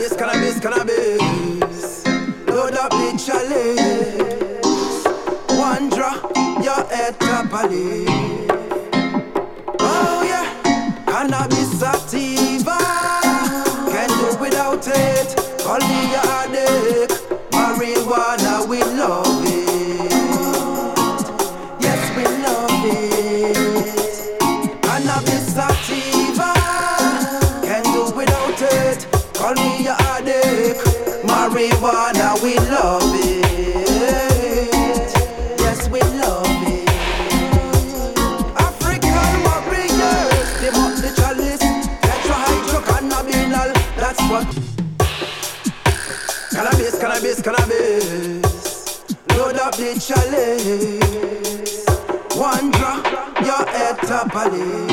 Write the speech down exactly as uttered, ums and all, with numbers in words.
Cannabis, cannabis, cannabis. Load up the chalice. One drop, your head top of it. Oh yeah, cannabis sativa. Can't do without it. Call me your addict. Marijuana, we love it. Yes, we love it. Cannabis sativa. Can't do without it. Call me your addict. Marijuana, we love it. Yes, we love it. African warriors, they want the chalice. Tetrahydrocannabinol, that's what. Cannabis, cannabis, cannabis. Load up the chalice. One drop, your head top of it.